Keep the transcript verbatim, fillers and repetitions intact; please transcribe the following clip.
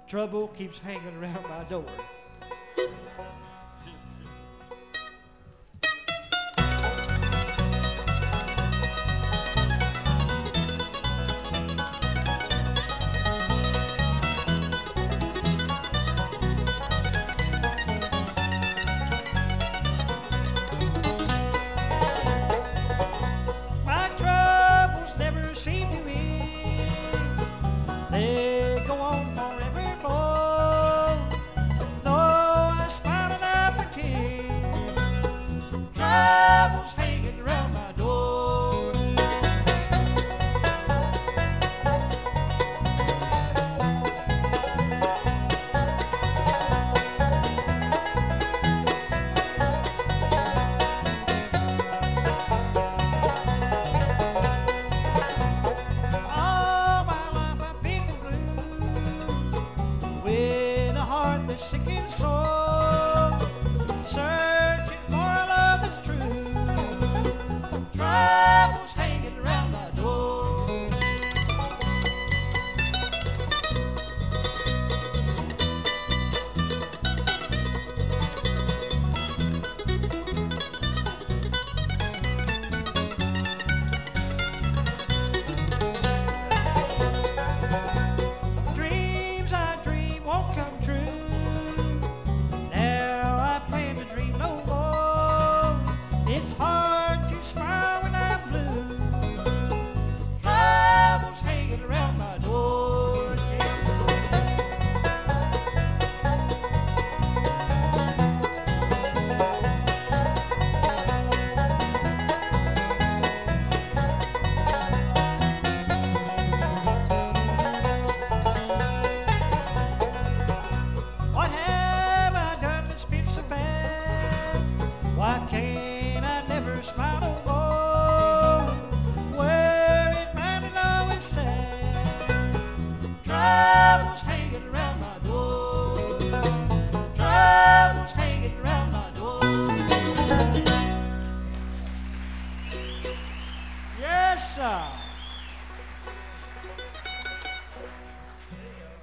Trouble keeps hanging around my door. My troubles never seem to end. They go on forevermore. Though I smile and I pretend, troubles hanging around my door. All my life I've been blue, with a heart that's sick and sore, searching for a love that's true. Troubles hanging around my door. Dreams I dream won't come true. Now I plan to dream no more. It's hard to smile when I'm blue. Troubles hanging around my door. Yeah. What have I done that's been so bad? Why can't I never smile no more? Worried mind and always sad. Troubles hanging around my door. Troubles hanging around my door. Yes, sir.